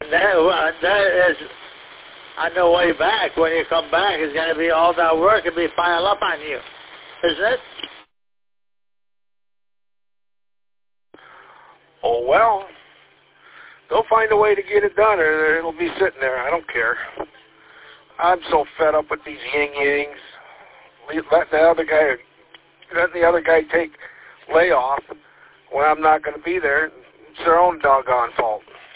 And that is on the way back. When you come back, it's going to be all that work and be piled up on you, isn't it? Oh, well, they'll find a way to get it done, or it'll be sitting there. I don't care. I'm so fed up with these yin-yangs. Letting the other guy take layoff when I'm not going to be there. It's their own doggone fault.